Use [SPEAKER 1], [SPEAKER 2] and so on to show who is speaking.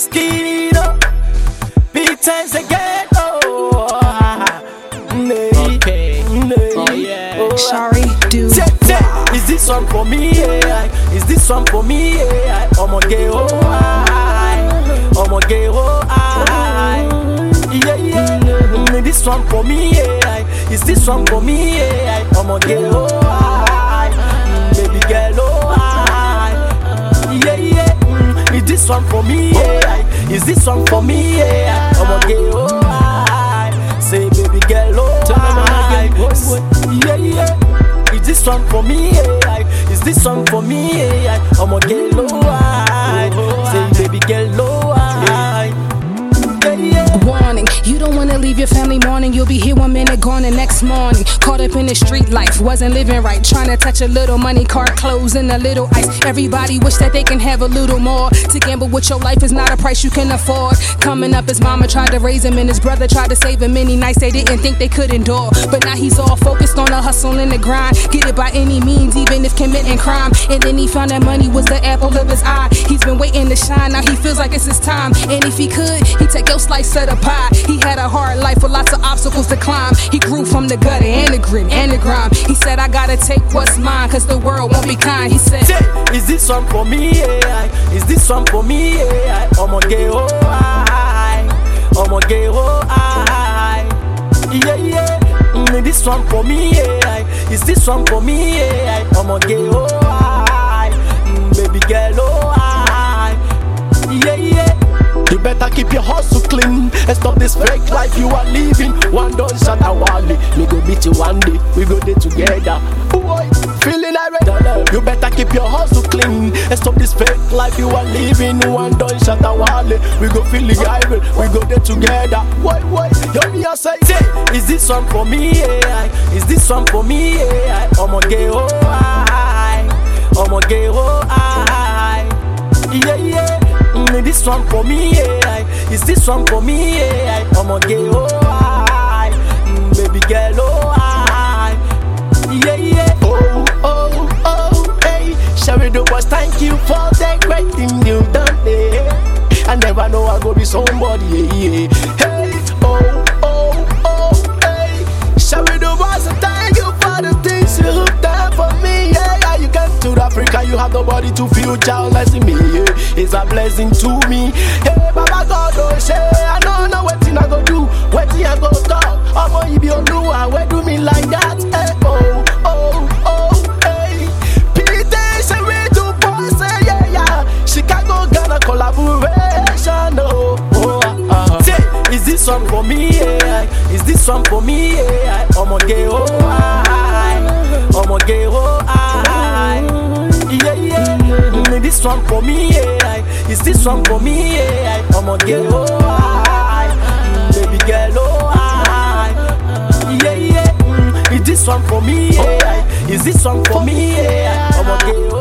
[SPEAKER 1] Mosquito, big times again.
[SPEAKER 2] Okay. Oh yeah.
[SPEAKER 3] Sorry, dude.
[SPEAKER 1] Is this one for me? Yeah. Is this one for me? Yeah. I'ma get I'ma get yeah, yeah. This one for me? Yeah. Is this one for me? Yeah. I'ma get baby girl, yeah, yeah. Is this one for me? Yeah. Is this one for me? Yeah. I'ma get say baby girl, yeah, yeah. Is this one for me? Yeah. Is this one for me? Yeah. I'ma get say baby girl, yeah, yeah.
[SPEAKER 3] Warning, you don't wanna leave your family mourning. You'll be here 1 minute, gone the next morning. Caught up in the street life, wasn't living right. Trying to touch a little money, car clothes and a little ice. Everybody wish that they can have a little more. To gamble with your life is not a price you can afford. Coming up, his mama tried to raise him and his brother tried to save him. Many nights they didn't think they could endure. But now he's all focused on the hustle and the grind. Get it by any means, even if committing crime. And then he found that money was the apple of his eye. He's been waiting to shine, now he feels like it's his time. And if he could, he'd take your slice of the pie. He had a hard life with lots of obstacles to climb. He grew from the gutter and the grit and the grime. He said, I gotta take what's mine, cause the world won't be kind. He said,
[SPEAKER 1] is this one for me? Yeah. Is this one for me? Yeah. I'ma get I'ma get yeah, yeah. This one for me? Yeah. Is this one for me? Yeah. I'ma get baby girl, yeah, yeah. You better keep your hustle clean and stop this fake life you are living. One don't shut a wally. Me go beat you one day, we go there together. Boy, feeling irate. You better keep your hustle clean and stop this fake life you are living. One don't shut a wally. We go feel the irate, we go there together. Why, you me say, is this one for me? Yeah. Is this one for me? Yeah. I'ma get I'ma get yeah, yeah. This one for me, yeah. Is this one for me, yeah. I'ma get baby girl, yeah, yeah. Oh, hey. Sherry the boss, thank you for the great thing you done, yeah. I never know I go be somebody, yeah. Hey, oh, hey. Sherry the boss, thank you for the things you done for me, yeah. You came to Africa, you have nobody to feel childless in me, yeah. It's a blessing to me. Hey, Baba God, oh shit, I don't know what I go do, what I go talk. Omo, you be on do, where do me like that? Hey, oh, hey. Peter, she way to boss, yeah. Chicago, Ghana collaboration, is this one for me? Yeah. Is this one for me? Yeah. I'ma get I'ma get yeah, yeah. This one for me? Yeah. Is this one for me? Yeah. I'ma get baby girl, yeah, yeah. Is this one for me? Yeah. Is this one for me? Yeah. I'ma get